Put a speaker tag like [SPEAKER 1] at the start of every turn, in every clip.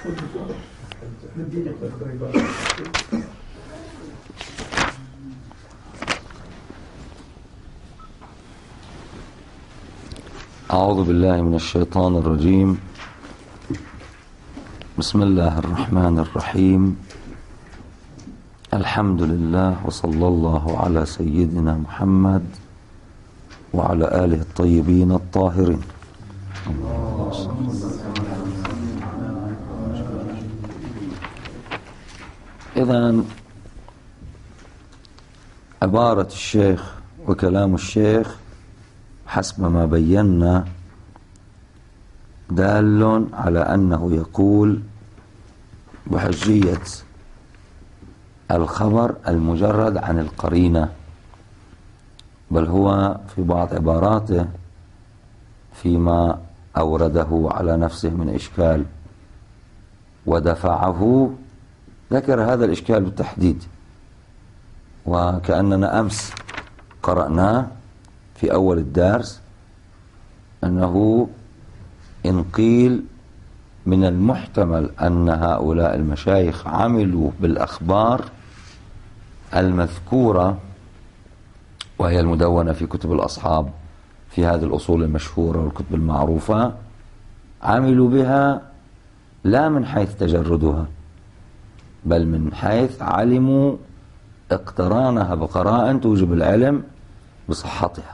[SPEAKER 1] أعوذ بالله من الشيطان الرجيم. بسم الله الرحمن الرحيم. الحمد لله وصلى الله على سيدنا محمد وعلى آله الطيبين الطاهرين. إذن عبارة الشيخ وكلام الشيخ حسب ما بينا دال على أنه يقول بحجية الخبر المجرد عن القرينة، بل هو في بعض عباراته فيما أورده على نفسه من إشكال ودفعه ذكر هذا الإشكال بالتحديد، وكأننا أمس قرأناه في أول الدرس أنه إن قيل من المحتمل أن هؤلاء المشايخ عملوا بالأخبار المذكورة وهي المدونة في كتب الأصحاب في هذه الأصول المشهورة والكتب المعروفة، عملوا بها لا من حيث تجردها بل من حيث علموا اقترانها بقراءة توجب العلم بصحتها.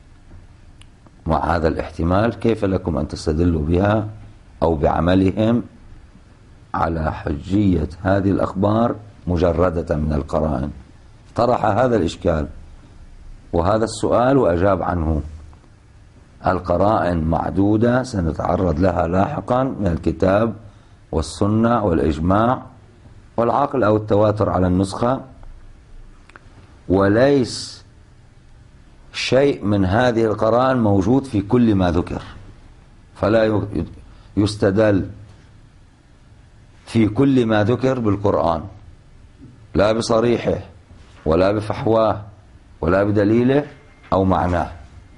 [SPEAKER 1] مع هذا الاحتمال كيف لكم أن تستدلوا بها أو بعملهم على حجية هذه الأخبار مجردة من القرائن؟ طرح هذا الإشكال وهذا السؤال وأجاب عنه. القرائن معدودة سنتعرض لها لاحقا من الكتاب والسنة والإجماع والعقل أو التواتر على النسخة، وليس شيء من هذه القرائن موجود في كل ما ذكر، فلا يستدل في كل ما ذكر بالقرآن لا بصريحه ولا بفحواه ولا بدليله أو معناه،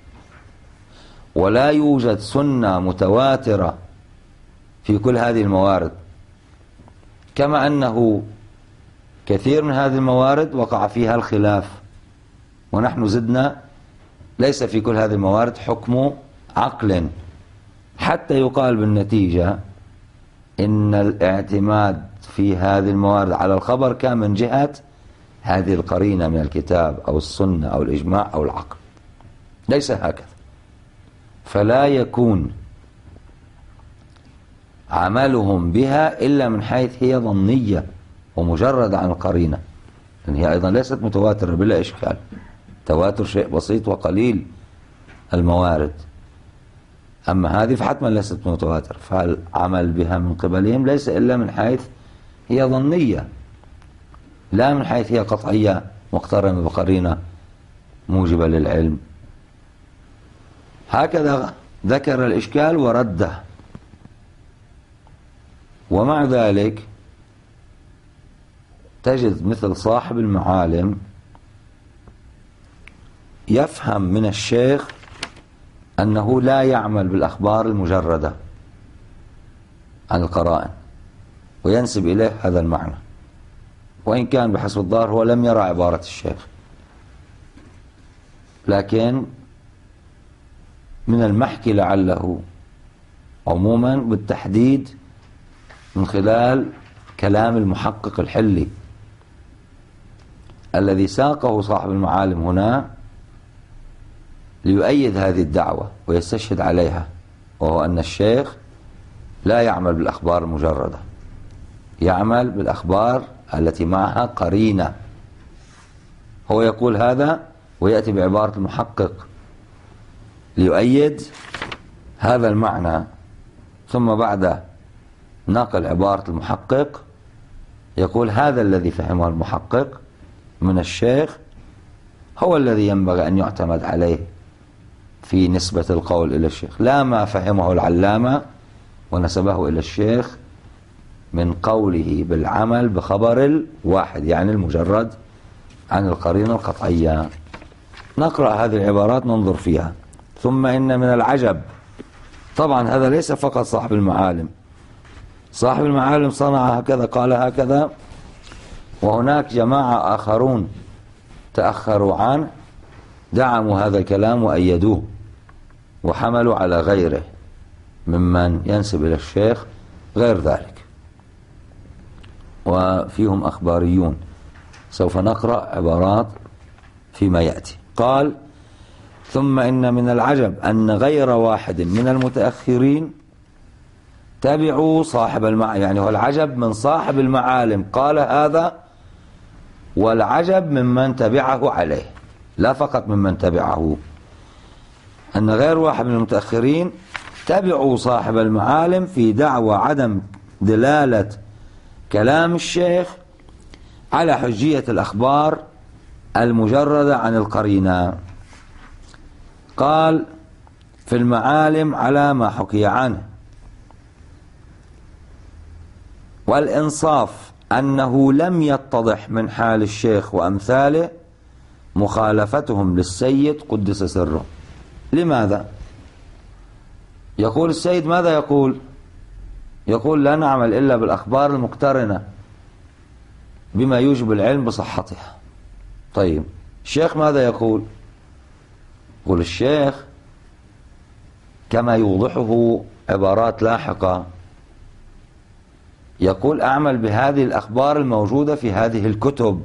[SPEAKER 1] ولا يوجد سنة متواترة في كل هذه الموارد، كما أنه كثير من هذه الموارد وقع فيها الخلاف، ونحن زدنا ليس في كل هذه الموارد حكم عقل، حتى يقال بالنتيجة إن الاعتماد في هذه الموارد على الخبر كان من جهة هذه القرينة من الكتاب أو السنة أو الإجماع أو العقل، ليس هكذا. فلا يكون عملهم بها إلا من حيث هي ظنية ومجرد عن القرينة، لأن هي أيضا ليست متواترة بلا إشكال، تواتر شيء بسيط وقليل الموارد، أما هذه فحتما ليست متواترة، فالعمل بها من قبلهم ليس إلا من حيث هي ظنية لا من حيث هي قطعية مقترنة بقرينة موجبة للعلم. هكذا ذكر الإشكال ورده. ومع ذلك تجد مثل صاحب المعالم يفهم من الشيخ أنه لا يعمل بالأخبار المجردة عن القرائن وينسب إليه هذا المعنى، وإن كان بحسب الظاهر هو لم يرى عبارة الشيخ، لكن من المحكي لعله عموما بالتحديد من خلال كلام المحقق الحلي الذي ساقه صاحب المعالم هنا ليؤيد هذه الدعوة ويستشهد عليها، وهو أن الشيخ لا يعمل بالأخبار المجردة، يعمل بالأخبار التي معها قرينة. هو يقول هذا ويأتي بعبارة المحقق ليؤيد هذا المعنى، ثم بعد نقل عبارة المحقق يقول هذا الذي فهمه المحقق من الشيخ هو الذي ينبغي أن يعتمد عليه في نسبة القول إلى الشيخ، لا ما فهمه العلامة ونسبه إلى الشيخ من قوله بالعمل بخبر الواحد، يعني المجرد عن القرينة القطعية. نقرأ هذه العبارات ننظر فيها. ثم إن من العجب، طبعا هذا ليس فقط صاحب المعالم، صاحب المعالم صنع هكذا، قال هكذا، وهناك جماعة آخرون تأخروا عنه دعموا هذا الكلام وأيدوه وحملوا على غيره ممن ينسب إلى الشيخ غير ذلك، وفيهم أخباريون. سوف نقرأ عبارات فيما يأتي. قال: ثم إن من العجب أن غير واحد من المتأخرين تبعوا صاحب المعالم، يعني هو العجب من صاحب المعالم قال هذا، والعجب ممن تبعه عليه، لا فقط ممن تبعه، أن غير واحد من المتأخرين تبعوا صاحب المعالم في دعوى عدم دلالة كلام الشيخ على حجية الأخبار المجردة عن القرينة. قال: في المعالم على ما حكي عنه، والإنصاف أنه لم يتضح من حال الشيخ وأمثاله مخالفتهم للسيد قدس سره. لماذا؟ يقول السيد ماذا يقول؟ يقول: لا نعمل إلا بالأخبار المقترنة بما يوجب العلم بصحتها. طيب الشيخ ماذا يقول؟ يقول الشيخ كما يوضحه عبارات لاحقة، يقول: أعمل بهذه الأخبار الموجودة في هذه الكتب،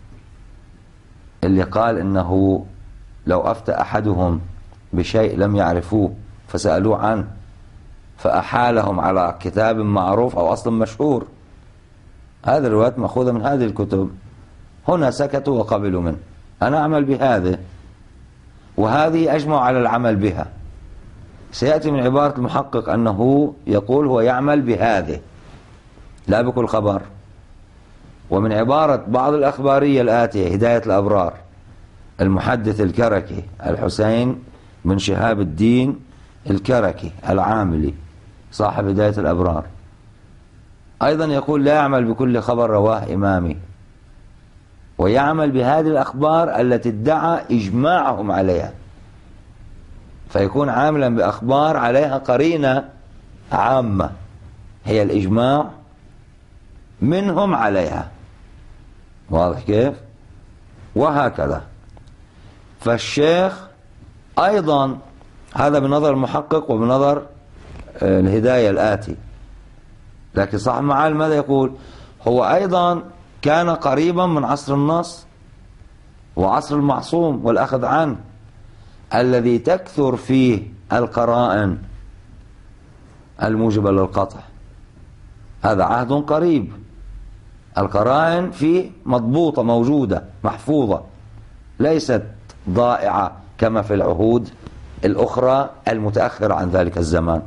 [SPEAKER 1] اللي قال إنه لو أفتى أحدهم بشيء لم يعرفوه فسألوه عنه فأحالهم على كتاب معروف أو أصل مشهور، هذه الروايات مأخوذة من هذه الكتب، هنا سكتوا وقبلوا منه. أنا أعمل بهذه، وهذه أجمع على العمل بها. سيأتي من عبارة المحقق أنه يقول هو يعمل بهذه لا بكل خبر. ومن عبارة بعض الأخبارية الآتية: هداية الأبرار، المحدث الكركي الحسين بن شهاب الدين الكركي العاملي صاحب هداية الأبرار، أيضا يقول: لا يعمل بكل خبر رواه إمامي، ويعمل بهذه الأخبار التي ادعى إجماعهم عليها، فيكون عاملا بأخبار عليها قرينة عامة هي الإجماع منهم عليها. واضح كيف؟ وهكذا. فالشيخ أيضا هذا بنظر المحقق وبنظر الهداية الآتي، لكن صاحب المعالم ماذا يقول؟ هو أيضا كان قريبا من عصر النص وعصر المعصوم والأخذ عنه الذي تكثر فيه القرائن الموجبة للقطع. هذا عهد قريب، القرائن فيه مضبوطة موجودة محفوظة، ليست ضائعة كما في العهود الأخرى المتأخرة عن ذلك الزمان.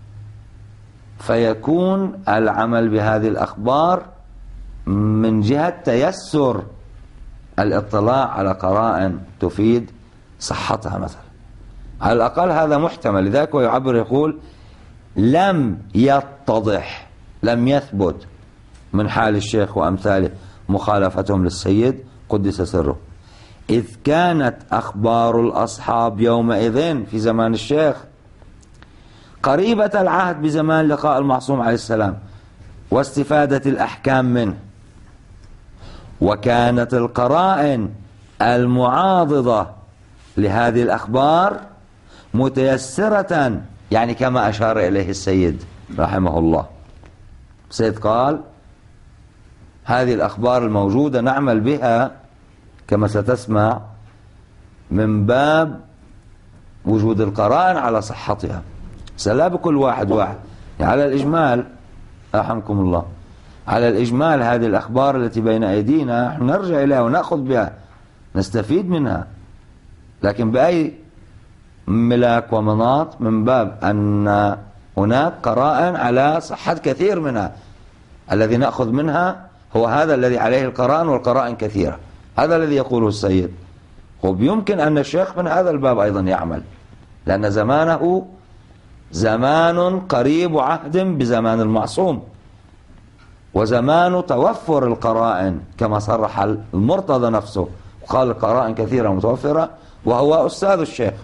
[SPEAKER 1] فيكون العمل بهذه الأخبار من جهة تيسر الاطلاع على قرائن تفيد صحتها مثلا، على الأقل هذا محتمل. لذلك ويعبر يقول: لم يتضح، لم يثبت من حال الشيخ وأمثاله مخالفتهم للسيد قدس سره، إذ كانت أخبار الأصحاب يومئذ في زمان الشيخ قريبة العهد بزمان لقاء المعصوم عليه السلام واستفادة الأحكام منه، وكانت القرائن المعاضدة لهذه الأخبار متيسرة، يعني كما أشار إليه السيد رحمه الله. السيد قال: هذه الأخبار الموجودة نعمل بها كما ستسمع من باب وجود القرائن على صحتها، لا بكل واحد واحد، يعني على الإجمال رحمكم الله، على الإجمال هذه الأخبار التي بين أيدينا نحن نرجع إليها ونأخذ بها نستفيد منها، لكن بأي ملاك ومناط من باب أن هناك قرائن على صحة كثير منها، الذي نأخذ منها هو هذا الذي عليه القرائن، والقرائن كثيرة، هذا الذي يقوله السيد. ويمكن أن الشيخ من هذا الباب أيضا يعمل، لأن زمانه زمان قريب عهد بزمان المعصوم، وزمان توفر القرائن كما صرح المرتضى نفسه وقال: القرائن كثيرة متوفرة، وهو أستاذ الشيخ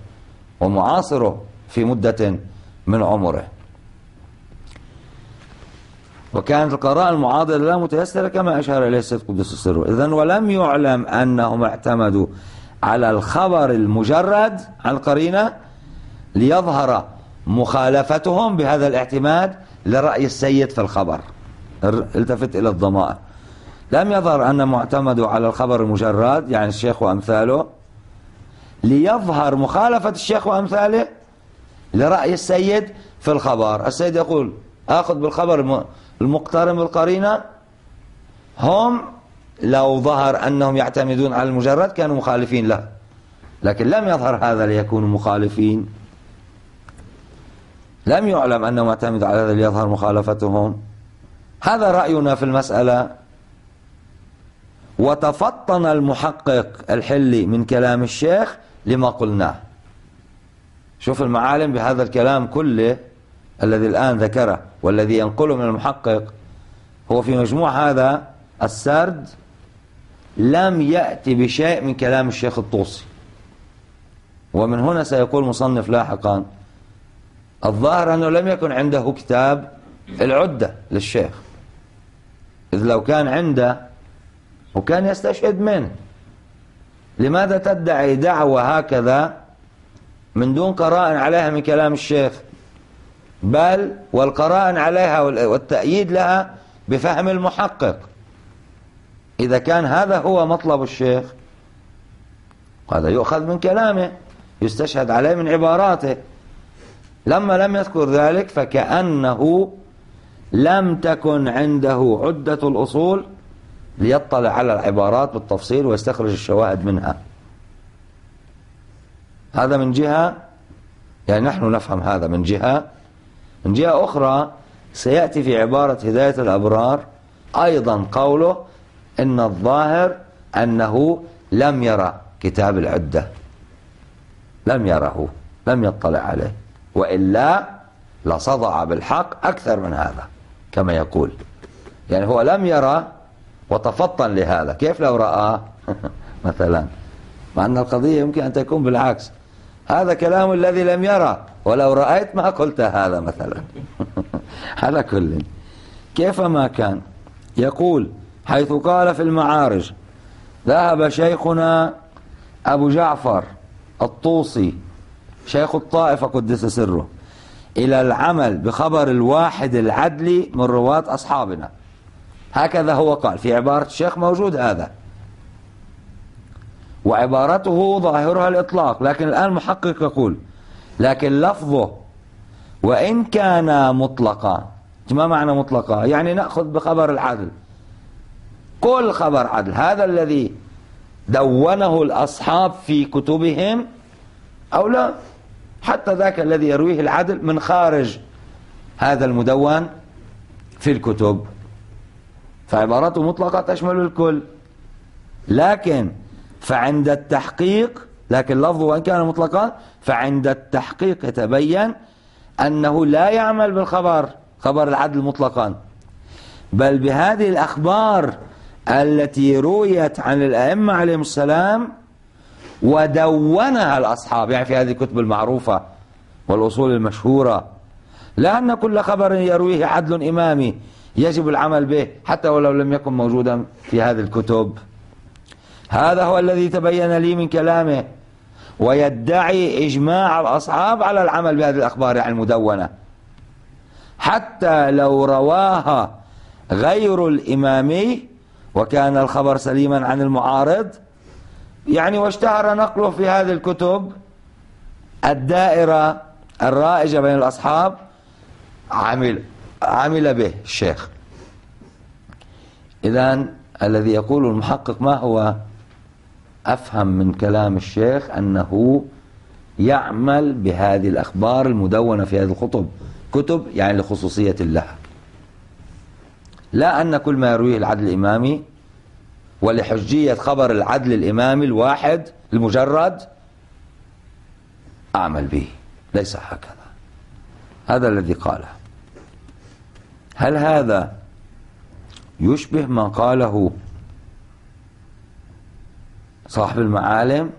[SPEAKER 1] ومعاصره في مدة من عمره. وكانت القراءة المعاضدة لا متيسرة كما أشار إليه السيد قدس سره. إذن ولم يعلم أنهم اعتمدوا على الخبر المجرد عن القرينة ليظهر مخالفتهم بهذا الاعتماد لرأي السيد في الخبر. التفت إلى الضمائر. لم يظهر أنهم اعتمدوا على الخبر المجرد يعني الشيخ وأمثاله ليظهر مخالفة الشيخ وأمثاله لرأي السيد في الخبر. السيد يقول أخذ بالخبر المقترن بالقرينة. هم لو ظهر أنهم يعتمدون على المجرد كانوا مخالفين له، لكن لم يظهر هذا ليكونوا مخالفين. لم يعلم أنهم اعتمدوا على هذا ليظهر مخالفتهم. هذا رأينا في المسألة. وتفطن المحقق الحلي من كلام الشيخ لما قلناه. شوف المعالم بهذا الكلام كله الذي الآن ذكره والذي ينقله من المحقق هو في مجموع هذا السرد لم يأتي بشيء من كلام الشيخ الطوسي. ومن هنا سيقول مصنف لاحقا الظاهر أنه لم يكن عنده كتاب العدة للشيخ، إذ لو كان عنده وكان يستشهد منه. لماذا تدعي دعوة هكذا من دون قراءة عليها من كلام الشيخ؟ بل والقراءة عليها والتأييد لها بفهم المحقق. إذا كان هذا هو مطلب الشيخ هذا يؤخذ من كلامه، يستشهد عليه من عباراته. لما لم يذكر ذلك فكأنه لم تكن عنده عدة الأصول ليطلع على العبارات بالتفصيل ويستخرج الشواهد منها. هذا من جهة، يعني نحن نفهم هذا من جهة. من جهة أخرى سيأتي في عبارة هداية الأبرار أيضا قوله إن الظاهر أنه لم يرى كتاب العدة، لم يره، لم يطلع عليه، وإلا لصدع بالحق أكثر من هذا كما يقول. يعني هو لم يرى وتفطن لهذا. كيف لو رأى مثلا؟ مع أن القضية يمكن أن تكون بالعكس. هذا كلام الذي لم يرى، ولو رأيت ما قلت هذا مثلا. على كل كيفما كان يقول حيث قال في المعارج ذهب شيخنا أبو جعفر الطوسي شيخ الطائفة قدس سره إلى العمل بخبر الواحد العدل من رواة أصحابنا. هكذا هو قال في عبارة الشيخ، موجود هذا، وعبارته ظاهرها الإطلاق. لكن الآن المحقق يقول لكن لفظه وإن كان مطلقا. ما معنى مطلقا؟ يعني نأخذ بخبر العدل، كل خبر عدل، هذا الذي دونه الأصحاب في كتبهم أو لا، حتى ذاك الذي يرويه العدل من خارج هذا المدون في الكتب، فعبارته مطلقة تشمل الكل. لكن فعند التحقيق، لكن لفظه وإن كان مطلقا، فعند التحقيق يتبين أنه لا يعمل بالخبر، خبر العدل مطلقا، بل بهذه الأخبار التي رويت عن الأئمة عليهم السلام ودونها الأصحاب، يعني في هذه الكتب المعروفة والأصول المشهورة. لأن كل خبر يرويه عدل إمامي يجب العمل به حتى ولو لم يكن موجودا في هذه الكتب. هذا هو الذي تبين لي من كلامه، ويدعي إجماع الأصحاب على العمل بهذه الأخبار يعني المدونة، حتى لو رواها غير الإمامي وكان الخبر سليما عن المعارض، يعني واشتهر نقله في هذه الكتب الدائرة الرائجة بين الأصحاب، عمل به الشيخ. إذن الذي يقول المحقق ما هو؟ أفهم من كلام الشيخ أنه يعمل بهذه الأخبار المدونة في هذه الكتب، كتب يعني لخصوصية لها، لا أن كل ما يرويه العدل الإمامي ولحجية خبر العدل الإمامي الواحد المجرد أعمل به، ليس هكذا. هذا الذي قاله. هل هذا يشبه ما قاله صاحب المعالم؟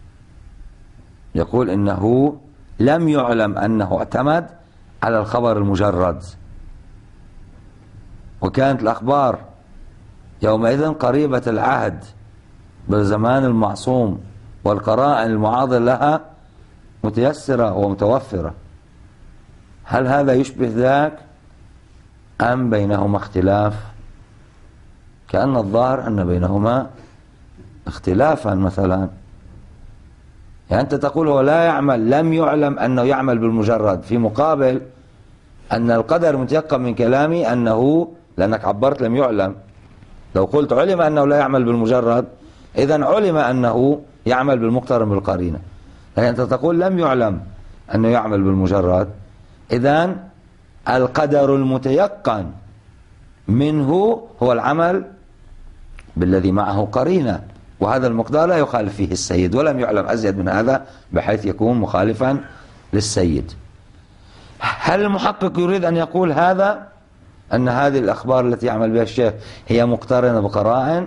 [SPEAKER 1] يقول إنه لم يعلم أنه اعتمد على الخبر المجرد. وكانت الأخبار يومئذ قريبة العهد بالزمان المعصوم، والقرائن المعاضل لها متيسرة ومتوفرة. هل هذا يشبه ذاك أم بينهما اختلاف؟ كأن الظاهر أن بينهما اختلافا. مثلا يعني أنت تقول هو لا يعمل، لم يعلم أنه يعمل بالمجرد، في مقابل أن القدر متيقن من كلامي أنه، لأنك عبرت لم يعلم. لو قلت علم أنه لا يعمل بالمجرد، إذن علم أنه يعمل بالمقترن بالقرينة. لكن أنت تقول لم يعلم أنه يعمل بالمجرد، إذن القدر المتيقن منه هو العمل بالذي معه قرينة، وهذا المقدار لا يخالف فيه السيد، ولم يعلم أزيد من هذا بحيث يكون مخالفا للسيد. هل المحقق يريد أن يقول هذا، أن هذه الأخبار التي يعمل بها الشيخ هي مقترنة بقرائن؟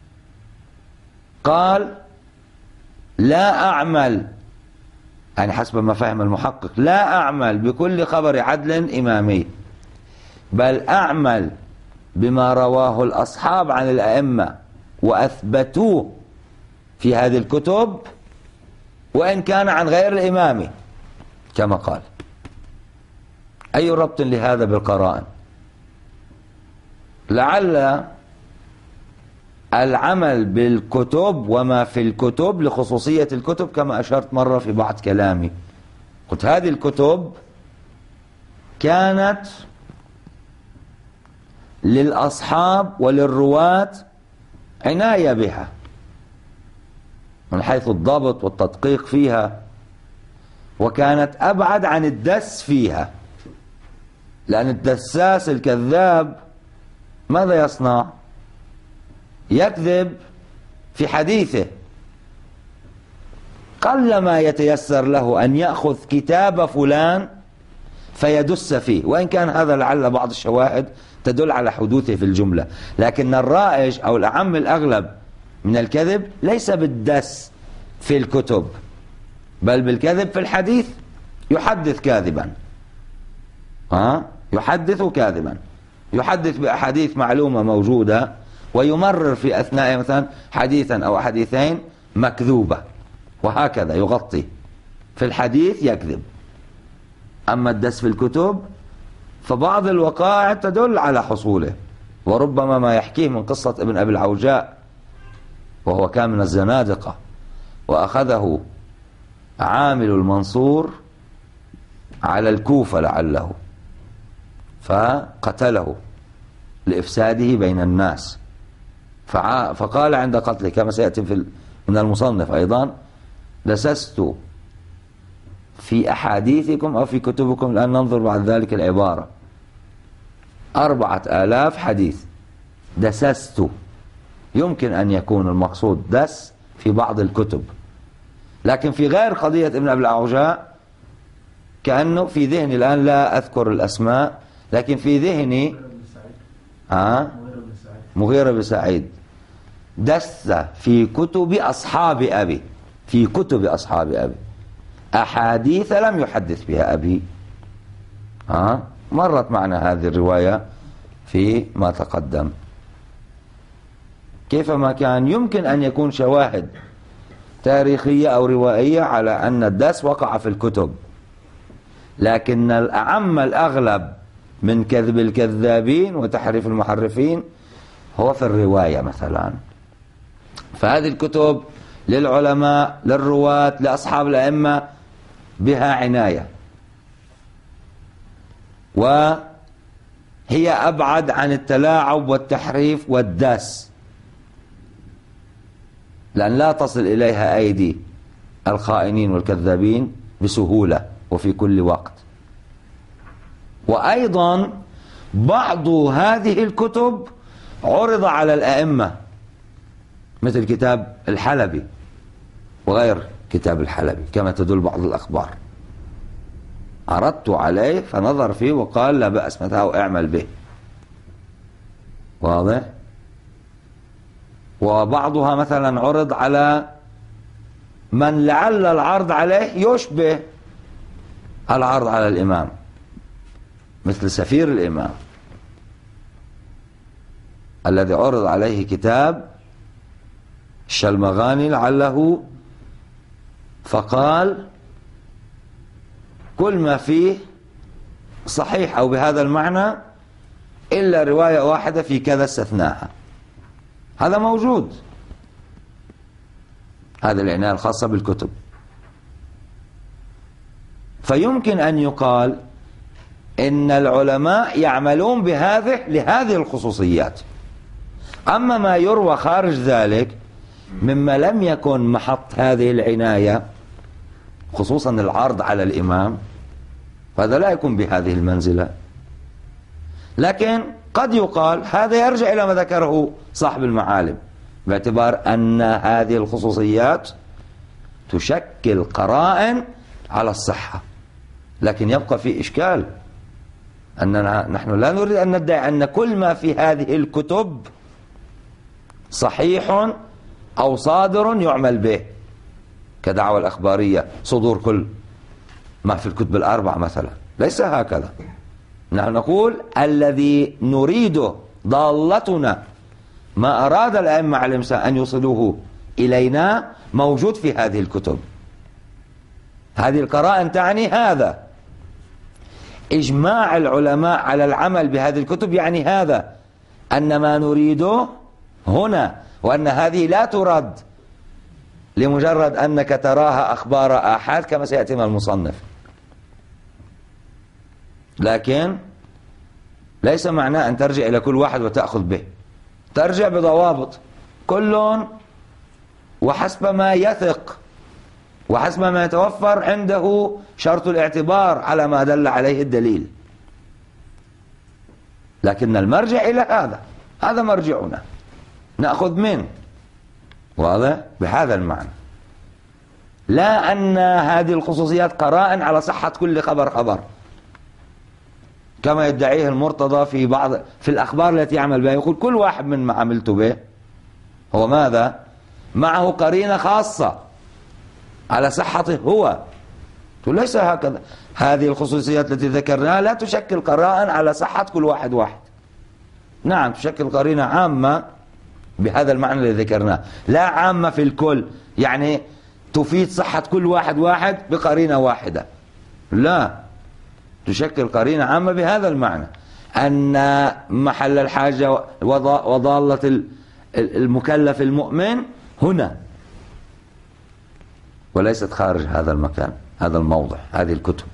[SPEAKER 1] قال لا أعمل، يعني حسب ما فهم المحقق، لا أعمل بكل خبر عدل إمامي، بل أعمل بما رواه الأصحاب عن الأئمة وأثبتوه في هذه الكتب، وإن كان عن غير الإمام كما قال. أي ربط لهذا بالقرائن؟ لعل العمل بالكتب وما في الكتب لخصوصية الكتب، كما أشرت مرة في بعض كلامي، قلت هذه الكتب كانت للأصحاب وللرواة عناية بها من حيث الضبط والتدقيق فيها، وكانت أبعد عن الدس فيها، لأن الدساس الكذاب ماذا يصنع؟ يكذب في حديثه، قلما يتيسر له أن يأخذ كتاب فلان فيدس فيه، وإن كان هذا لعل بعض الشواهد تدل على حدوثه في الجملة، لكن الرائج أو الأعم الأغلب من الكذب ليس بالدس في الكتب، بل بالكذب في الحديث. يحدث كاذبا، يحدث كاذبا، يحدث بأحاديث معلومة موجودة ويمرر في أثناء مثلا حديثا أو حديثين مكذوبة، وهكذا يغطي في الحديث يكذب. أما الدس في الكتب فبعض الوقائع تدل على حصوله، وربما ما يحكيه من قصة ابن أبي العوجاء، وهو كان من الزنادقة، وأخذه عامل المنصور على الكوفة لعله، فقتله لإفساده بين الناس، فقال عند قتله كما سيأتي من المصنف أيضا: دسست في أحاديثكم أو في كتبكم، الآن ننظر بعد ذلك العبارة، 4000 حديث دسست. يمكن أن يكون المقصود دس في بعض الكتب، لكن في غير قضية ابن أبي العوجاء كأنه في ذهني الآن لا أذكر الأسماء، لكن في ذهني مغيرة بن سعيد دس في كتب أصحاب أبي، في كتب أصحاب أبي أحاديث لم يحدث بها أبي. مرت معنا هذه الرواية في ما تقدم. كيفما كان يمكن أن يكون شواهد تاريخية أو روائية على أن الدس وقع في الكتب، لكن الأعم الأغلب من كذب الكذابين وتحريف المحرفين هو في الرواية مثلا. فهذه الكتب للعلماء، للرواة، لأصحاب الأئمة بها عناية، وهي أبعد عن التلاعب والتحريف والداس، لأن لا تصل إليها أيدي الخائنين والكذابين بسهولة وفي كل وقت. وأيضا بعض هذه الكتب عرض على الأئمة، مثل كتاب الحلبي وغير كتاب الحلبي كما تدل بعض الأخبار، عرضت عليه فنظر فيه وقال لا بأس متى اعمل به، واضح؟ وبعضها مثلا عرض على من لعل العرض عليه يشبه العرض على الإمام، مثل سفير الإمام، الذي عرض عليه كتاب الشلمغاني لعله، فقال كل ما فيه صحيح أو بهذا المعنى إلا رواية واحدة في كذا استثناها. هذا موجود، هذه العناية الخاصة بالكتب. فيمكن أن يقال إن العلماء يعملون لهذه الخصوصيات. أما ما يروى خارج ذلك مما لم يكن محط هذه العناية، خصوصا العرض على الإمام، فهذا لا يكون بهذه المنزلة. لكن قد يقال هذا يرجع إلى ما ذكره صاحب المعالم، باعتبار أن هذه الخصوصيات تشكل قرائن على الصحة. لكن يبقى في إشكال أننا نحن لا نريد أن ندعي أن كل ما في هذه الكتب صحيح أو صادر يعمل به، كدعوة الأخبارية صدور كل ما في الكتب الأربع مثلا. ليس هكذا. نحن نقول الذي نريده، ضالتنا، ما أراد الأئمة عليهم السلام أن يوصلوه إلينا موجود في هذه الكتب. هذه القرائن تعني هذا. إجماع العلماء على العمل بهذه الكتب يعني هذا، أن ما نريده هنا، وأن هذه لا ترد لمجرد أنك تراها أخبار آحاد كما سيأتي من المصنف. لكن ليس معناه أن ترجع إلى كل واحد وتأخذ به، ترجع بضوابط، كل وحسب ما يثق وحسب ما يتوفر عنده شرط الاعتبار على ما دل عليه الدليل. لكن المرجع إلى هذا مرجعنا، نأخذ منه، واضح؟ بهذا المعنى، لا أن هذه الخصوصيات قرائن على صحة كل خبر كما يدعيه المرتضى في الأخبار التي يعمل بها. يقول كل واحد من ما عملت به هو ماذا؟ معه قرينة خاصة على صحته هو. ليس هكذا. هذه الخصوصيات التي ذكرناها لا تشكل قرائن على صحة كل واحد. نعم تشكل قرينة عامة بهذا المعنى الذي ذكرناه، لا عامة في الكل، يعني تفيد صحة كل واحد بقرينة واحدة. لا، تشكل قرينة عامة بهذا المعنى، أن محل الحاجة وضالة المكلف المؤمن هنا، وليست خارج هذا المكان، هذا الموضع، هذه الكتب.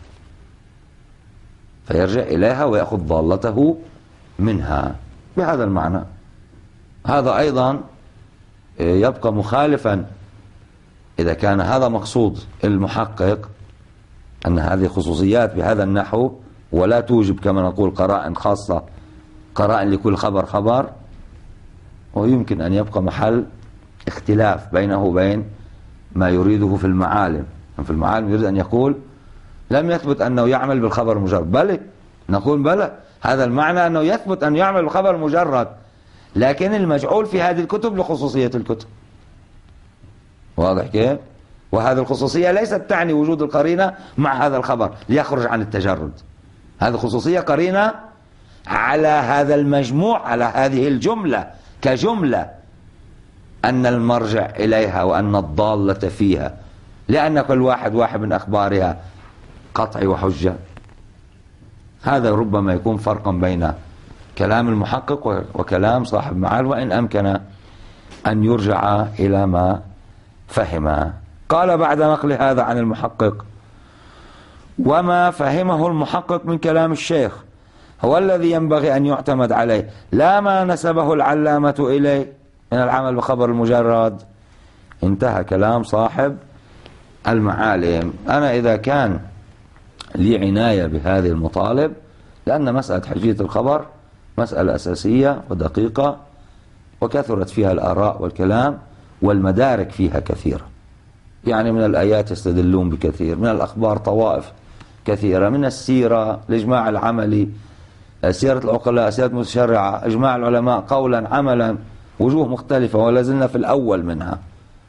[SPEAKER 1] فيرجع إليها ويأخذ ضالته منها بهذا المعنى. هذا أيضا يبقى مخالفا إذا كان هذا مقصود المحقق، أن هذه خصوصيات بهذا النحو ولا توجب كما نقول قرائن خاصة، قرائن لكل خبر، ويمكن أن يبقى محل اختلاف بينه وبين ما يريده في المعالم. في المعالم يريد أن يقول لم يثبت أنه يعمل بالخبر مجرد، بل نقول بلى، هذا المعنى أنه يثبت أن يعمل بالخبر مجرد، لكن المجعول في هذه الكتب لخصوصية الكتب. واضح كيف؟ وهذه الخصوصية ليست تعني وجود القرينة مع هذا الخبر ليخرج عن التجرد. هذه خصوصية قرينة على هذا المجموع، على هذه الجملة كجملة، أن المرجع إليها وأن الضالة فيها، لأن كل واحد من أخبارها قطع وحجة. هذا ربما يكون فرقا بين كلام المحقق وكلام صاحب معال، وإن أمكن أن يرجع إلى ما فهم. قال بعد نقل هذا عن المحقق: وما فهمه المحقق من كلام الشيخ هو الذي ينبغي أن يعتمد عليه، لا ما نسبه العلامة إليه من العمل بخبر المجرد. انتهى كلام صاحب المعالم. أنا إذا كان لي عناية بهذه المطالب، لأن مسألة حجية الخبر مسألة أساسية ودقيقة، وكثرت فيها الآراء والكلام، والمدارك فيها كثيرة. يعني من الآيات يستدلون بكثير، من الأخبار طوائف كثيرة، من السيرة الإجماع العملي، سيرة العقلاء، سيرة المتشرعة، إجماع العلماء قولا عملا، وجوه مختلفة ولازلنا في الأول منها.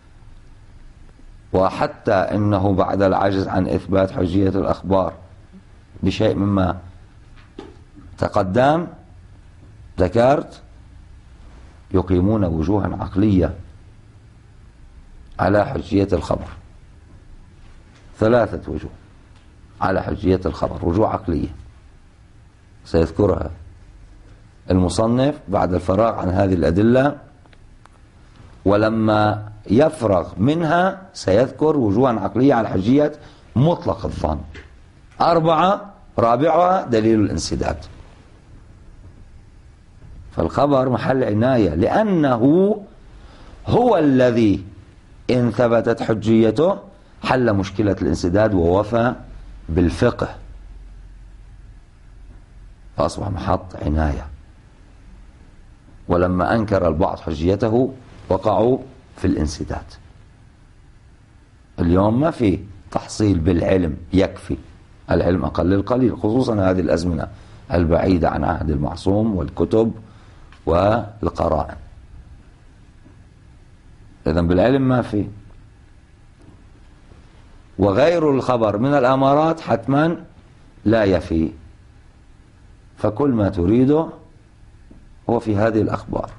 [SPEAKER 1] وحتى إنه بعد العجز عن إثبات حجية الأخبار بشيء مما تقدم ذكرت، يقيمون وجوها عقلية على حجية الخبر. 3 وجوه على حجية الخبر، وجوه عقلية سيذكرها المصنف بعد الفراغ عن هذه الأدلة، ولما يفرغ منها سيذكر وجوها عقلية على حجية مطلق الظن. 4 رابعها دليل الانسداد. فالخبر محل عناية، لأنه هو الذي إن ثبتت حجيته حل مشكلة الانسداد ووفى بالفقه، فأصبح محط عناية. ولما أنكر البعض حجيته وقعوا في الانسداد. اليوم ما في تحصيل بالعلم يكفي، العلم أقل القليل، خصوصا هذه الأزمنة البعيدة عن عهد المعصوم والكتب والقرائن. إذن بالعلم ما في، وغير الخبر من الأمارات حتما لا يفي. فكل ما تريده هو في هذه الأخبار.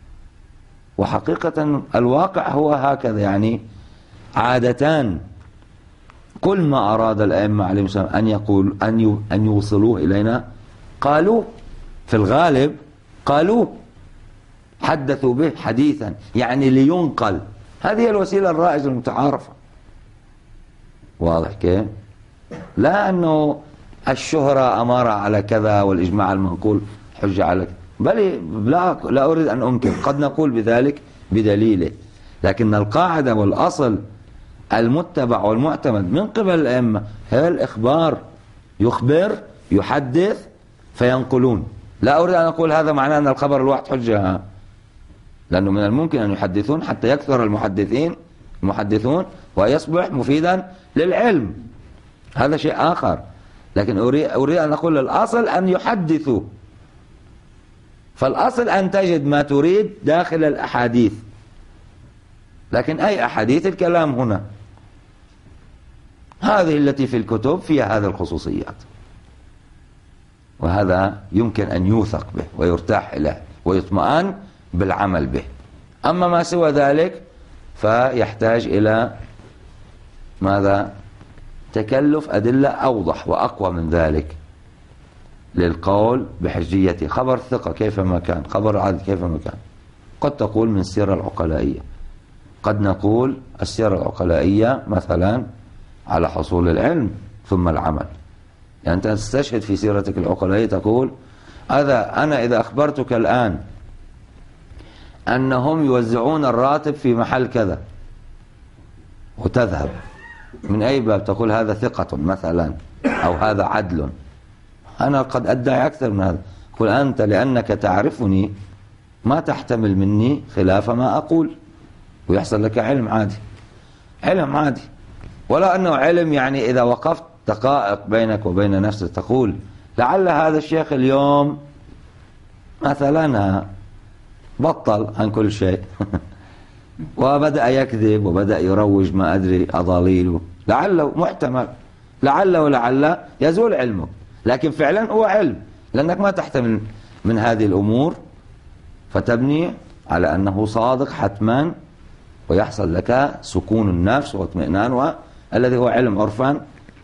[SPEAKER 1] وحقيقة الواقع هو هكذا، يعني عادتان كل ما أراد الأئمة عليهم السلام أن يقول أن يوصلوه إلينا قالوا، في الغالب قالوا، حدثوا به حديثا، يعني لينقل. هذه الوسيلة الرائجة المتعارفة. واضح كيف؟ لا أنه الشهرة أمارة على كذا والإجماع المنقول حجة على كذا، بل لا أريد أن أنكر، قد نقول بذلك بدليله، لكن القاعدة والأصل المتبع والمعتمد من قبل الأئمة هي الإخبار. يخبر، يحدث، فينقلون. لا أريد أن أقول هذا معناه أن الخبر الواحد حجة، لأنه من الممكن أن يحدثون حتى يكثر المحدثون ويصبح مفيدا للعلم، هذا شيء آخر. لكن أريد أن أقول الأصل أن يحدثوا. فالأصل أن تجد ما تريد داخل الأحاديث، لكن أي أحاديث؟ الكلام هنا هذه التي في الكتب فيها هذه الخصوصيات، وهذا يمكن أن يوثق به ويرتاح إليه ويطمئن بالعمل به. أما ما سوى ذلك فيحتاج إلى ماذا؟ تكلف أدلة أوضح وأقوى من ذلك للقول بحجية خبر ثقة كيفما كان، خبر عادل كيفما كان. قد تقول من السيرة العقلائية، قد نقول السيرة العقلائية مثلا على حصول العلم ثم العمل. يعني أنت تستشهد في سيرتك العقلائية تقول أنا إذا أخبرتك الآن أنهم يوزعون الراتب في محل كذا وتذهب، من أي باب تقول هذا ثقة مثلا أو هذا عدل؟ أنا قد أدعي أكثر من هذا. قل أنت لأنك تعرفني ما تحتمل مني خلاف ما أقول، ويحصل لك علم عادي، علم عادي. ولا أنه علم يعني إذا وقفت دقائق بينك وبين نفسك تقول لعل هذا الشيخ اليوم مثلا بطل عن كل شيء وبدأ يكذب وبدأ يروج ما أدري أضاليله، لعله محتمل، لعل يزول علمه، لكن فعلا هو علم لأنك ما تحتمل من هذه الأمور، فتبني على أنه صادق حتما، ويحصل لك سكون النفس واطمئنان، الذي هو علم عرفا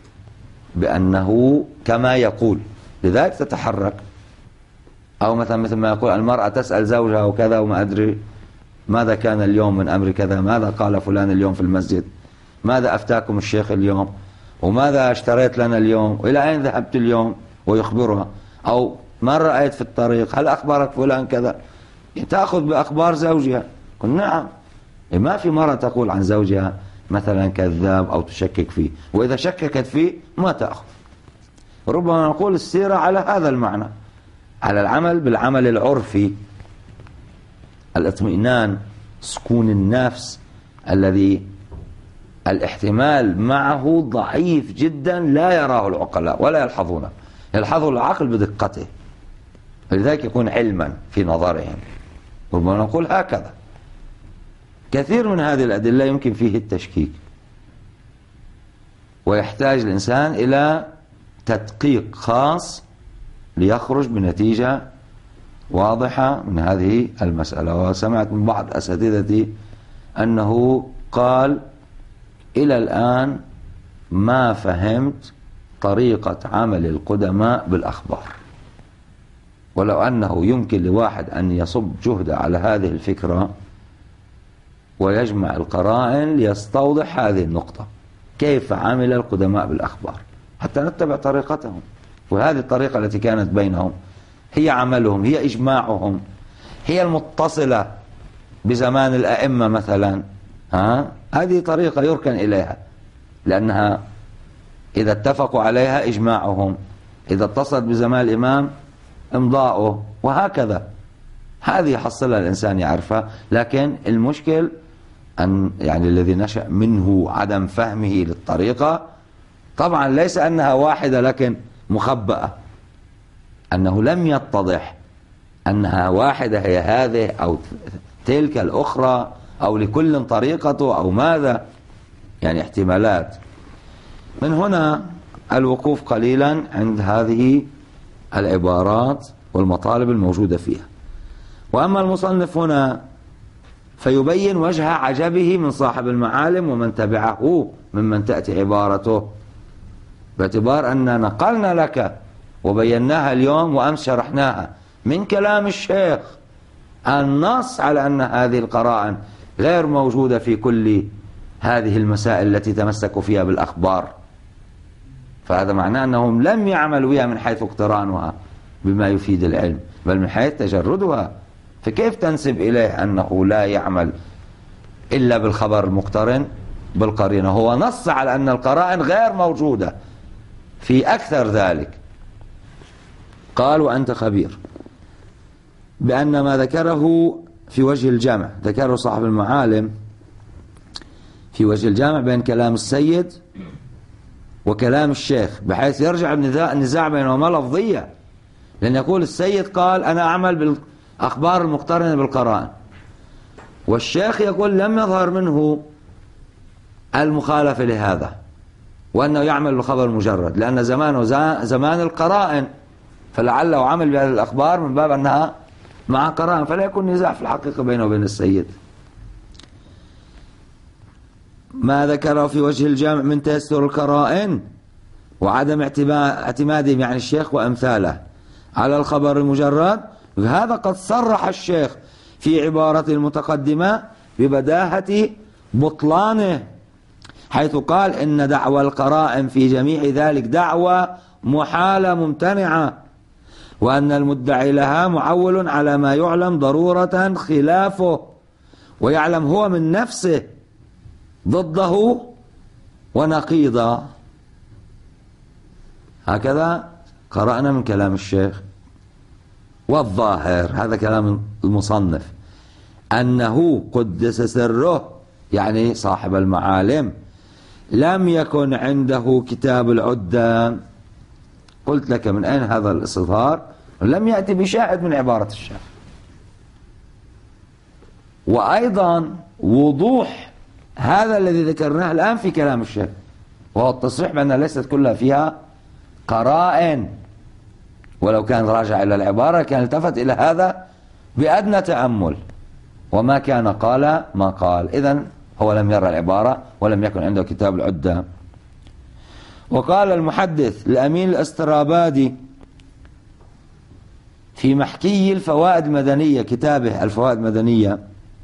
[SPEAKER 1] بأنه كما يقول، لذلك تتحرك. أو مثل ما يقول المرأة تسأل زوجها وكذا وما أدري ماذا كان اليوم من أمر كذا، ماذا قال فلان اليوم في المسجد، ماذا أفتاكم الشيخ اليوم، وماذا اشتريت لنا اليوم، وإلى أين ذهبت اليوم، ويخبرها. أو ما رأيت في الطريق، هل أخبرك فلان كذا، تأخذ بأخبار زوجها. قل نعم، ما في مرة تقول عن زوجها مثلا كذاب أو تشكك فيه، وإذا شككت فيه ما تأخذ. ربما نقول السيرة على هذا المعنى، على العمل بالعمل العرفي، الاطمئنان، سكون النفس الذي الاحتمال معه ضعيف جدا لا يراه العقلاء ولا يلحظونه، يلحظه العقل بدقته، لذلك يكون علما في نظرهم. ربما نقول هكذا. كثير من هذه الأدلة يمكن فيه التشكيك، ويحتاج الإنسان إلى تدقيق خاص ليخرج بنتيجة واضحة من هذه المسألة. وسمعت من بعض أساتذتي أنه قال: إلى الآن ما فهمت طريقة عمل القدماء بالأخبار، ولو أنه يمكن لواحد أن يصب جهد على هذه الفكرة ويجمع القرائن ليستوضح هذه النقطة، كيف عمل القدماء بالأخبار حتى نتبع طريقتهم. وهذه الطريقة التي كانت بينهم هي عملهم، هي إجماعهم، هي المتصلة بزمان الأئمة مثلا. هذه طريقة يركن إليها، لأنها إذا اتفقوا عليها إجماعهم، إذا اتصلت بزمان الإمام امضاؤه، وهكذا. هذه حصلها الإنسان يعرفها. لكن المشكل أن يعني الذي نشأ منه عدم فهمه للطريقة، طبعا ليس أنها واحدة لكن مخبأة، أنه لم يتضح أنها واحدة هي هذه أو تلك الأخرى، أو لكل طريقته أو ماذا، يعني احتمالات. من هنا الوقوف قليلا عند هذه العبارات والمطالب الموجودة فيها. وأما المصنف هنا فيبين وجه عجبه من صاحب المعالم ومن تبعه ممن تأتي عبارته، باعتبار أن نقلنا لك وبيناها اليوم وأمس شرحناها من كلام الشيخ النص على أن هذه القرائن غير موجودة في كل هذه المسائل التي تمسكوا فيها بالأخبار. فهذا معناه أنهم لم يعملوا بها من حيث اقترانها بما يفيد العلم، بل من حيث تجردها. فكيف تنسب إليه أنه لا يعمل إلا بالخبر المقترن بالقرينة؟ هو نص على أن القرائن غير موجودة في أكثر ذلك. قال: وأنت خبير بأن ما ذكره في وجه الجمع، ذكره صاحب المعالم في وجه الجمع بين كلام السيد وكلام الشيخ، بحيث يرجع النزاع بينهما لفظية. لأن يقول السيد قال: أنا أعمل بالأخبار المقترنة بالقرائن، والشيخ يقول لم يظهر منه المخالفة لهذا، وأنه يعمل بالخبر المجرد، لأن زمانه زمان القرائن، فلعله عمل بهذه الأخبار من باب أنها مع قرائن، فلا يكون نزاع في الحقيقة بينه وبين السيد. ما ذكره في وجه الجامع من تيسر القرائن وعدم اعتمادهم، يعني الشيخ وأمثاله، على الخبر المجرد، هذا قد صرح الشيخ في عبارة المتقدمة ببداهة بطلانه، حيث قال: إن دعوى القرائن في جميع ذلك دعوى محالة ممتنعة، وأن المدعي لها معول على ما يعلم ضرورة خلافه، ويعلم هو من نفسه ضده ونقيضه. هكذا قرأنا من كلام الشيخ. والظاهر، هذا كلام المصنف، أنه قدس سره، يعني صاحب المعالم، لم يكن عنده كتاب العدة. قلت لك من أين هذا الاستظهار؟ لم يأتي بشاهد من عبارة الشيخ. وأيضا وضوح هذا الذي ذكرناه الآن في كلام الشيخ، وهو التصريح بأن ليست كلها فيها قرائن. ولو كان راجع إلى العبارة كان التفت إلى هذا بأدنى تأمل، وما كان قال ما قال. إذن هو لم يرى العبارة ولم يكن عنده كتاب العدة. وقال المحدث الأمين الاسترابادي في محكي الفوائد المدنية، كتابه الفوائد المدنية،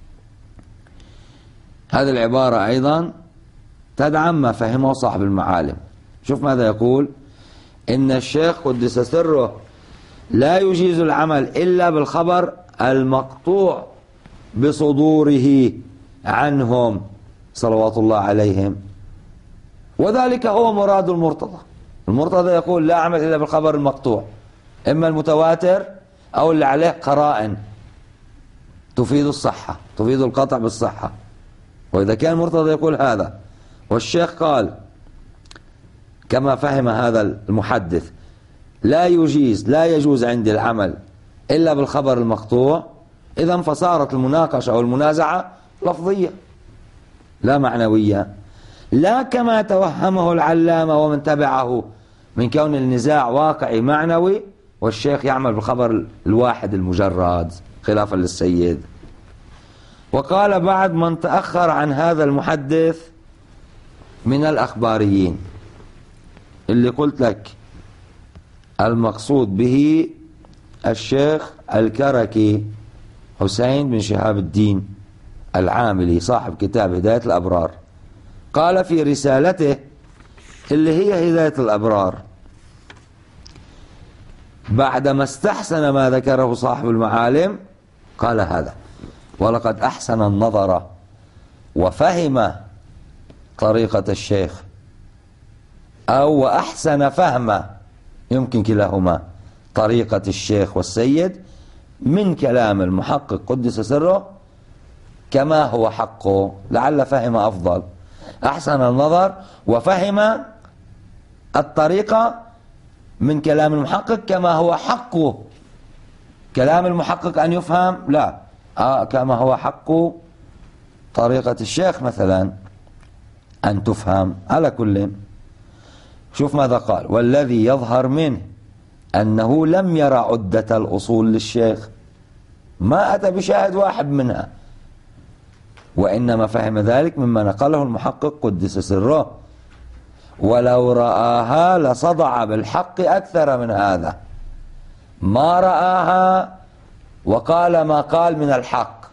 [SPEAKER 1] هذه العبارة أيضا تدعم ما فهمه صاحب المعالم. شوف ماذا يقول: إن الشيخ قدس سره لا يجيز العمل إلا بالخبر المقطوع بصدوره عنهم صلوات الله عليهم، وذلك هو مراد المرتضى. المرتضى يقول لا عمل إلا بالخبر المقطوع، إما المتواتر أو اللي عليه قرائن تفيد الصحة، تفيد القطع بالصحة. وإذا كان المرتضى يقول هذا والشيخ قال كما فهم هذا المحدث لا يجوز عندي العمل إلا بالخبر المقطوع، إذن فصارت المناقشة أو المنازعة لفظية لا معنوية، لا كما توهمه العلامة ومن تبعه من كون النزاع واقعي معنوي، والشيخ يعمل بالخبر الواحد المجرد خلافا للسيد. وقال بعد من تأخر عن هذا المحدث من الأخباريين، اللي قلت لك المقصود به الشيخ الكركي حسين بن شهاب الدين العاملي صاحب كتاب هداية الأبرار. قال في رسالته اللي هي هداية الأبرار بعدما استحسن ما ذكره صاحب المعالم قال هذا: ولقد أحسن النظر وفهم طريقة الشيخ، أو وأحسن فهم، يمكن كلاهما، طريقة الشيخ والسيد من كلام المحقق قدس سره كما هو حقه. لعل فهم أفضل، أحسن النظر وفهم الطريقة من كلام المحقق كما هو حقه. كلام المحقق أن يفهم؟ لا، كما هو حق طريقة الشيخ مثلا أن تفهم. على كل، شوف ماذا قال: والذي يظهر منه أنه لم يرى عدة الأصول للشيخ، ما أتى بشاهد واحد منها، وإنما فهم ذلك مما نقله المحقق قدس سره، ولو رآها لصدع بالحق أكثر من هذا. ما رآها وقال ما قال من الحق.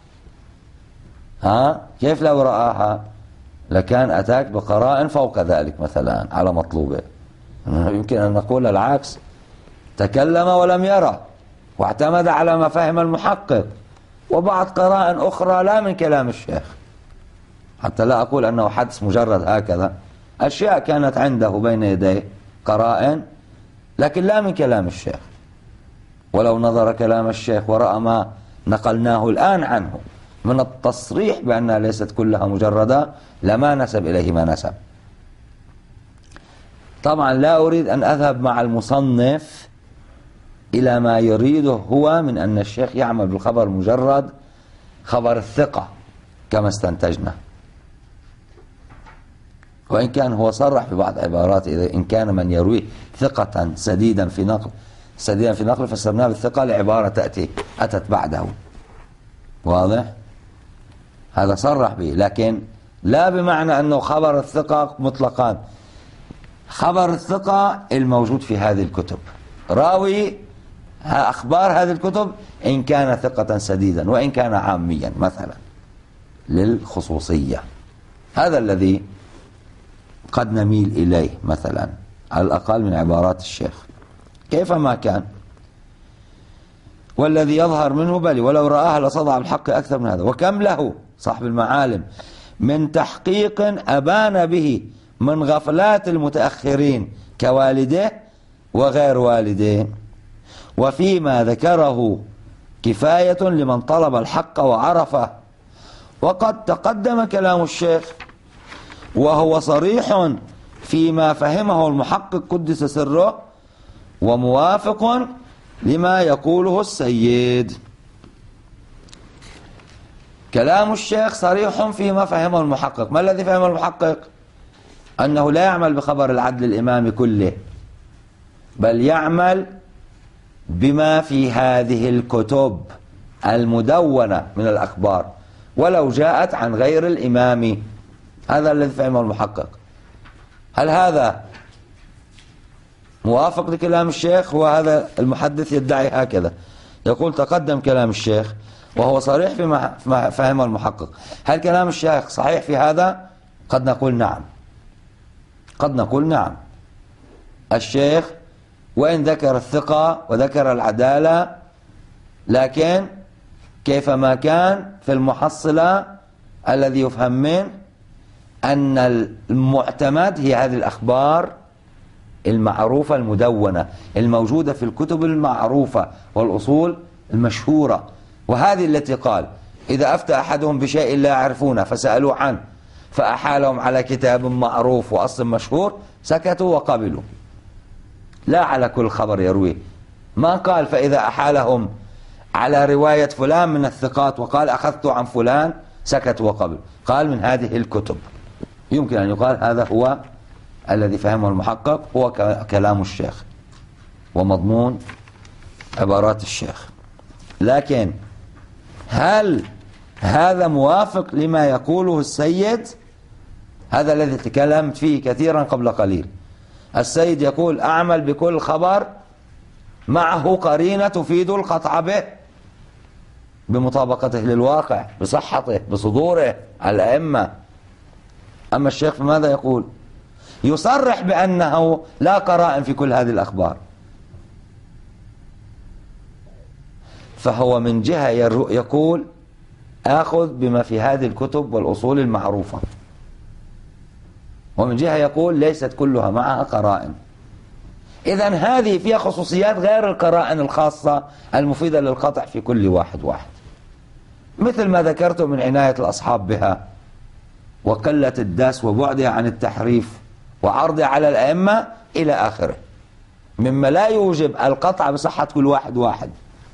[SPEAKER 1] كيف لو رآها؟ لكان أتاك بقراء فوق ذلك مثلا على مطلوبه. يمكن أن نقول العكس: تكلم ولم يرى واعتمد على ما فهم المحقق وبعض قراء أخرى لا من كلام الشيخ، حتى لا أقول أنه حدث مجرد هكذا، أشياء كانت عنده بين يديه قراء لكن لا من كلام الشيخ. ولو نظر كلام الشيخ ورأى ما نقلناه الآن عنه من التصريح بأنها ليست كلها مجردة لما نسب إليه ما نسب. طبعا لا أريد أن أذهب مع المصنف إلى ما يريده هو من أن الشيخ يعمل بالخبر المجرد خبر الثقة كما استنتجنا، وإن كان هو صرح في بعض عباراته إذا إن كان من يرويه ثقة سديدا في نقل فسرناه بالثقة لعبارة أتت بعده. واضح؟ هذا صرح به، لكن لا بمعنى أنه خبر الثقة مطلقا. خبر الثقة الموجود في هذه الكتب، راوي أخبار هذه الكتب إن كان ثقة سديدا وإن كان عاميا مثلا للخصوصية، هذا الذي قد نميل إليه مثلا على الأقل من عبارات الشيخ كيفما كان. والذي يظهر منه بل ولو رآها لصدع بالحق أكثر من هذا. وكم له صاحب المعالم من تحقيق أبان به من غفلات المتأخرين كوالده وغير والده، وفيما ذكره كفاية لمن طلب الحق وعرفه. وقد تقدم كلام الشيخ وهو صريح فيما فهمه المحقق قدس سره وموافق لما يقوله السيد. كلام الشيخ صريح فيما فهمه المحقق. ما الذي فهمه المحقق؟ أنه لا يعمل بخبر العدل الإمامي كله، بل يعمل بما في هذه الكتب المدونة من الأخبار ولو جاءت عن غير الإمام. هذا الذي فهمه المحقق. هل هذا موافق لكلام الشيخ؟ وهذا المحدث يدعي هكذا، يقول تقدم كلام الشيخ وهو صريح فيما فهمه المحقق. هل كلام الشيخ صحيح في هذا؟ قد نقول نعم، قد نقول نعم. الشيخ وإن ذكر الثقة وذكر العدالة، لكن كيفما كان في المحصلة الذي يفهم منه أن المعتمد هي هذه الأخبار المعروفة المدونة الموجودة في الكتب المعروفة والأصول المشهورة، وهذه التي قال إذا أفتى أحدهم بشيء لا يعرفونه فسألوا عنه فأحالهم على كتاب معروف وأصل مشهور سكتوا وقبلوا، لا على كل خبر يرويه. ما قال فإذا أحالهم على رواية فلان من الثقات وقال أخذت عن فلان سكتوا وقبلوا، قال من هذه الكتب. يمكن أن يقال هذا هو الذي فهمه المحقق، هو كلام الشيخ ومضمون عبارات الشيخ. لكن هل هذا موافق لما يقوله السيد؟ هذا الذي تكلمت فيه كثيرا قبل قليل. السيد يقول أعمل بكل خبر معه قرينة تفيد القطع به، بمطابقته للواقع، بصحته، بصدوره على الأئمة. أما الشيخ فماذا يقول؟ يصرح بأنه لا قرائن في كل هذه الأخبار، فهو من جهة يقول آخذ بما في هذه الكتب والأصول المعروفة، ومن جهة يقول ليست كلها معها قرائن. إذن هذه فيها خصوصيات غير القرائن الخاصة المفيدة للقطع في كل واحد، مثل ما ذكرت من عناية الأصحاب بها وقلة الداس وبعدها عن التحريف وعرضها على الأئمة إلى آخره، مما لا يوجب القطع بصحة كل واحد.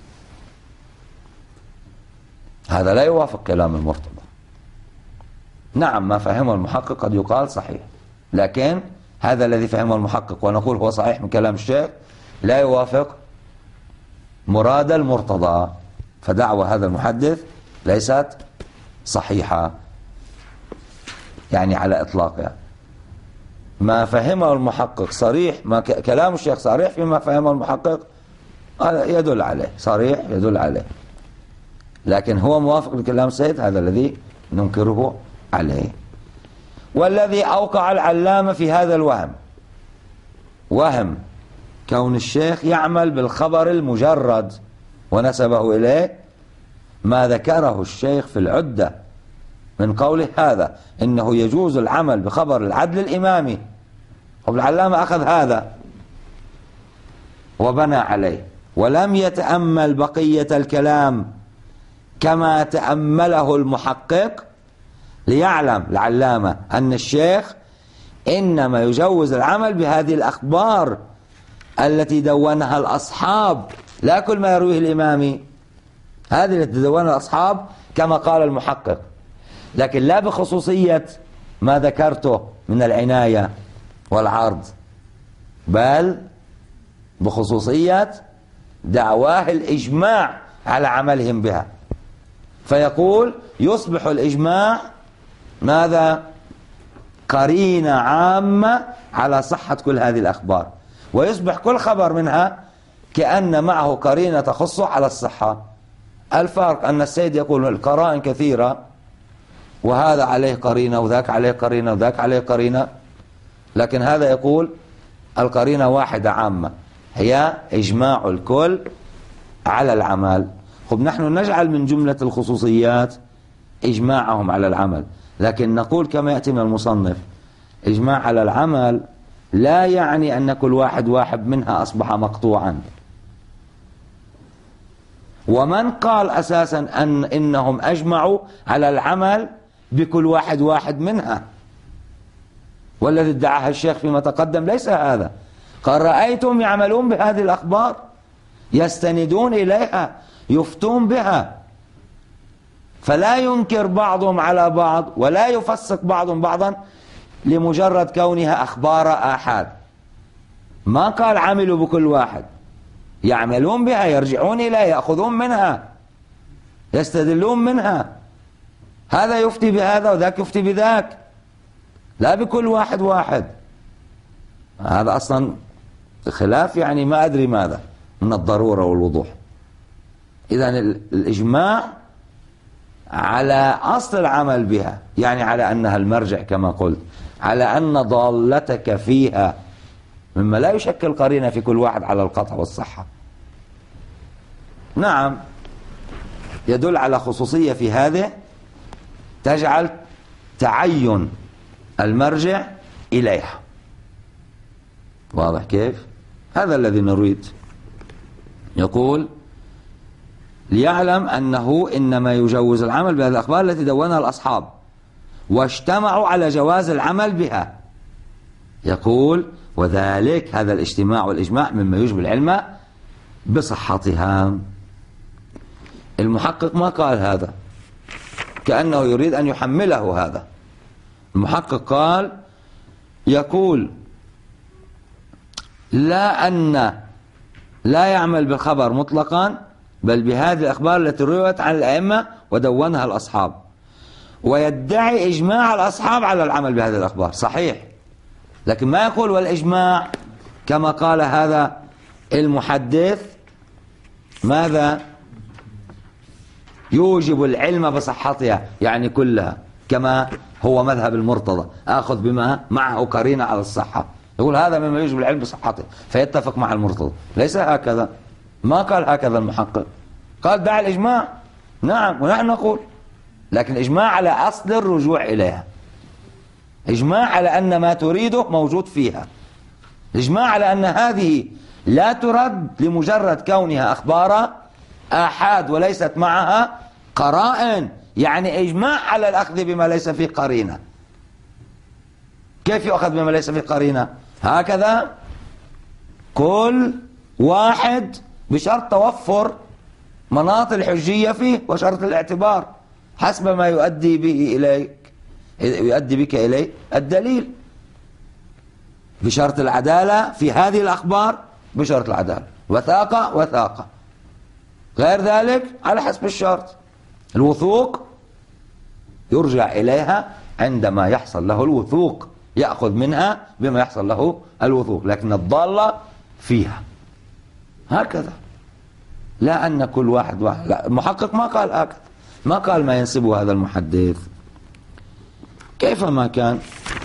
[SPEAKER 1] هذا لا يوافق كلام المرتضى. نعم، ما فهمه المحقق قد يقال صحيح، لكن هذا الذي فهمه المحقق ونقول هو صحيح من كلام الشيخ لا يوافق مراد المرتضى، فدعوى هذا المحدث ليست صحيحة يعني على إطلاقها. ما فهمه المحقق صريح، ما كلام الشيخ صريح فيما فهمه المحقق يدل عليه، صريح يدل عليه، لكن هو موافق لكلام السيد، هذا الذي ننكره عليه. والذي أوقع العلامة في هذا الوهم، وهم كون الشيخ يعمل بالخبر المجرد ونسبه إليه ما ذكره الشيخ في العدة من قوله هذا إنه يجوز العمل بخبر العدل الإمامي، والعلامة أخذ هذا وبنى عليه ولم يتأمل بقية الكلام كما تأمله المحقق، ليعلم العلامة أن الشيخ إنما يجوز العمل بهذه الأخبار التي دونها الأصحاب، لا كل ما يرويه الإمامي، هذه التي دونها الأصحاب كما قال المحقق، لكن لا بخصوصية ما ذكرته من العناية والعرض، بل بخصوصية دعواه الإجماع على عملهم بها. فيقول يصبح الإجماع ماذا؟ قرينة عامة على صحة كل هذه الأخبار، ويصبح كل خبر منها كأن معه قرينة تخصه على الصحة. الفرق أن السيد يقول القرائن كثيرة، وهذا عليه قرينة وذاك عليه قرينة وذاك عليه قرينة، لكن هذا يقول القرينة واحدة عامة هي إجماع الكل على العمل. خب نحن نجعل من جملة الخصوصيات إجماعهم على العمل، لكن نقول كما يأتي من المصنف إجماع على العمل لا يعني أن كل واحد منها أصبح مقطوعا. ومن قال أساسا إنهم أجمعوا على العمل بكل واحد منها؟ والذي ادعاه الشيخ فيما تقدم ليس هذا، قال رأيتم يعملون بهذه الأخبار، يستندون إليها، يفتون بها، فلا ينكر بعضهم على بعض ولا يفسق بعضهم بعضا لمجرد كونها أخبار آحاد. ما قال عملوا بكل واحد، يعملون بها، يرجعون إليها، يأخذون منها، يستدلون منها، هذا يفتي بهذا وذاك يفتي بذاك، لا بكل واحد. هذا أصلا خلاف يعني ما أدري ماذا من الضرورة والوضوح. إذن الإجماع على أصل العمل بها، يعني على أنها المرجع كما قلت، على أن ضالتك فيها مما لا يشكل قرينة في كل واحد على القطع والصحة. نعم، يدل على خصوصية في هذه تجعل تعين المرجع إليها. واضح كيف؟ هذا الذي نريد. يقول ليعلم أنه إنما يجوز العمل بهذه الأخبار التي دونها الأصحاب واجتمعوا على جواز العمل بها. يقول وذلك هذا الاجتماع والإجماع مما يوجب العلم بصحتها. المحقق ما قال هذا، كأنه يريد أن يحمله هذا. المحقق قال يقول لا أن لا يعمل بالخبر مطلقا، بل بهذه الأخبار التي رويت عن الأئمة ودونها الأصحاب، ويدعي إجماع الأصحاب على العمل بهذه الأخبار. صحيح، لكن ما يقول والإجماع كما قال هذا المحدث ماذا؟ يوجب العلم بصحتها، يعني كلها، كما هو مذهب المرتضى، آخذ بما معه قرينة على الصحة، يقول هذا مما يوجب العلم بصحته فيتفق مع المرتضى. ليس هكذا، ما قال هكذا المحقق، قال دع الإجماع. نعم، ونحن نقول لكن إجماع على أصل الرجوع إليها، إجماع على أن ما تريده موجود فيها، إجماع على أن هذه لا ترد لمجرد كونها أخبار آحاد وليست معها قرائن، يعني إجماع على الأخذ بما ليس فيه قرينة. كيف يؤخذ بما ليس فيه قرينة؟ هكذا كل واحد بشرط توفر مناط الحجية فيه وشرط الاعتبار حسب ما يؤدي بك إليه الدليل، بشرط العدالة في هذه الأخبار، بشرط العدالة وثاقة، غير ذلك على حسب الشرط. الوثوق يرجع إليها عندما يحصل له الوثوق، يأخذ منها بما يحصل له الوثوق، لكن الضالة فيها هكذا، لا أن كل واحد لا، المحقق ما قال هكذا، ما قال ما ينسبه هذا المحدث كيفما كان.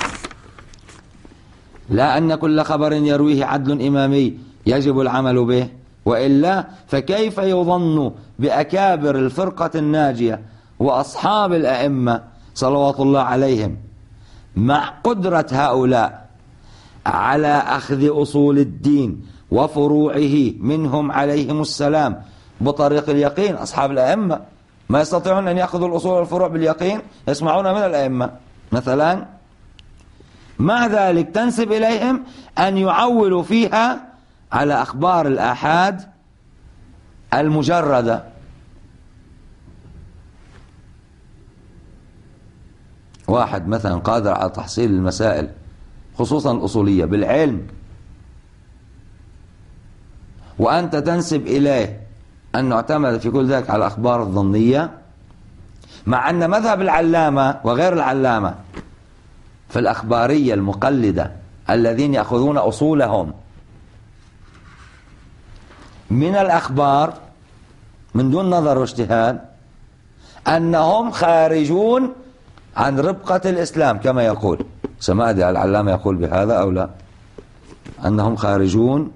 [SPEAKER 1] لا أن كل خبر يرويه عدل إمامي يجب العمل به، وإلا فكيف يظن بأكابر الفرقة الناجية وأصحاب الأئمة صلوات الله عليهم مع قدرة هؤلاء على أخذ أصول الدين وفروعه منهم عليهم السلام بطريق اليقين. أصحاب الأئمة ما يستطيعون أن يأخذوا الأصول والفروع باليقين، يسمعون من الأئمة مثلا، مع ذلك تنسب إليهم أن يعولوا فيها على أخبار الآحاد المجردة. واحد مثلا قادر على تحصيل المسائل خصوصا الأصولية بالعلم، وأنت تنسب إليه أن نعتمد في كل ذلك على الأخبار الظنية، مع أن مذهب العلامة وغير العلامة في الأخبارية المقلدة الذين يأخذون أصولهم من الأخبار من دون نظر واجتهاد أنهم خارجون عن ربقة الإسلام كما يقول. سمعت العلامة يقول بهذا أو لا؟ أنهم خارجون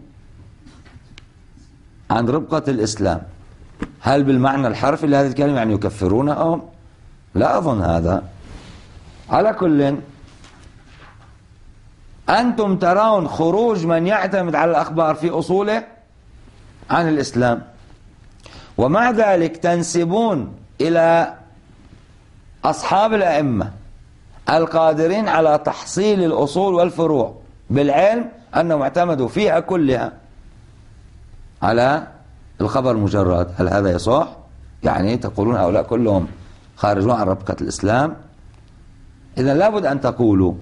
[SPEAKER 1] عن ربقة الإسلام. هل بالمعنى الحرفي لهذه الكلمة يعني يكفرونهم؟ لا أظن هذا. على كل، أنتم ترون خروج من يعتمد على الأخبار في أصوله عن الإسلام، ومع ذلك تنسبون إلى أصحاب الأئمة القادرين على تحصيل الأصول والفروع بالعلم أنهم اعتمدوا فيها كلها على الخبر المجرد. هل هذا يصح؟ يعني تقولون هؤلاء كلهم خارجون عن ربقة الإسلام؟ إذن لابد أن تقولوا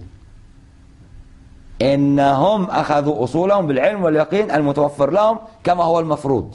[SPEAKER 1] إنهم أخذوا أصولهم بالعلم واليقين المتوفر لهم كما هو المفروض،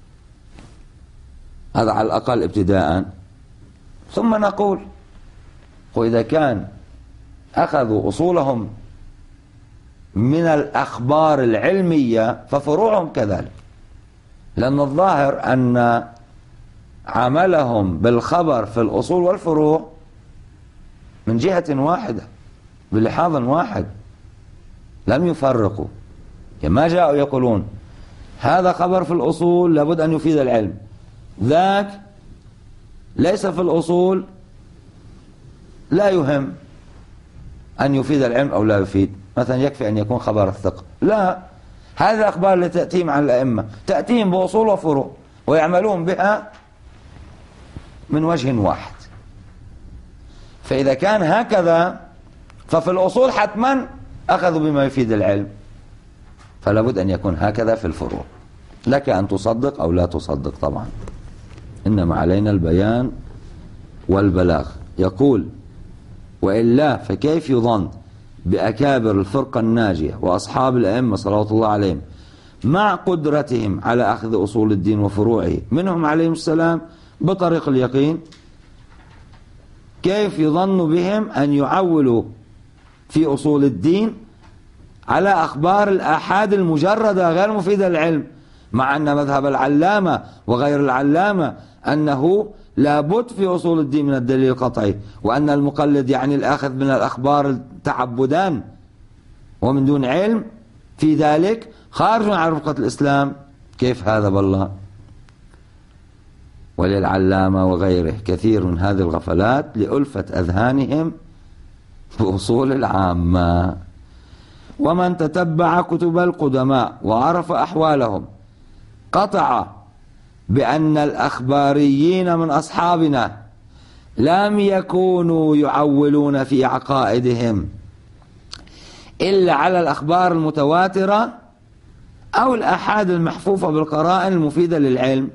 [SPEAKER 1] هذا على الأقل ابتداء. ثم نقول وإذا كان أخذوا أصولهم من الأخبار العلمية ففروعهم كذلك، لأن الظاهر أن عملهم بالخبر في الأصول والفروع من جهة واحدة بلحاظ واحد، لم يفرقوا. كما جاءوا يقولون هذا خبر في الأصول لابد أن يفيد العلم، ذاك ليس في الأصول لا يهم أن يفيد العلم أو لا يفيد، مثلا يكفي أن يكون خبر الثقة. لا، هذه الأخبار التي تأتيهم عن الأئمة تأتيهم بأصول وفروع ويعملون بها من وجه واحد. فإذا كان هكذا ففي الأصول حتما أخذوا بما يفيد العلم، فلا بد أن يكون هكذا في الفروع. لك أن تصدق أو لا تصدق طبعا، إنما علينا البيان والبلاغ. يقول وإلا فكيف يظن بأكابر الفرقة الناجية وأصحاب الأئمة صلوات الله عليهم مع قدرتهم على أخذ أصول الدين وفروعه منهم عليهم السلام بطريق اليقين، كيف يظن بهم أن يعولوا في أصول الدين على أخبار الآحاد المجردة غير مفيدة للعلم، مع أن مذهب العلامة وغير العلامة أنه لابد في أصول الدين من الدليل القطعي، وأن المقلد يعني الأخذ من الأخبار تعبدان ومن دون علم في ذلك خارج عن رفقة الإسلام. كيف هذا بالله؟ وللعلامة وغيره كثير من هذه الغفلات لألفة أذهانهم بأصول العامة. ومن تتبع كتب القدماء وعرف أحوالهم قطع بأن الأخباريين من أصحابنا لم يكونوا يعولون في عقائدهم إلا على الأخبار المتواترة أو الآحاد المحفوفة بالقرائن المفيدة للعلم.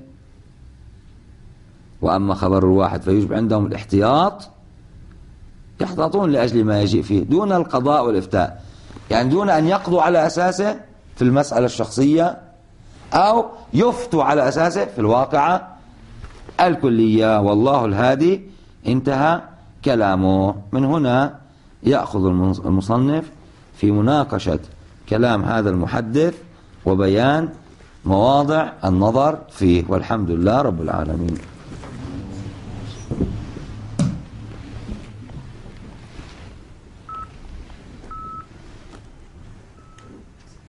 [SPEAKER 1] وأما خبر الواحد فيجب عندهم الاحتياط، يحتاطون لأجل ما يجيء فيه دون القضاء والإفتاء، يعني دون أن يقضوا على أساسه في المسألة الشخصية أو يفتوا على أساسه في الواقعة الكلية. والله الهادي. انتهى كلامه. من هنا يأخذ المصنف في مناقشة كلام هذا المحدث وبيان مواضع النظر فيه، والحمد لله رب العالمين.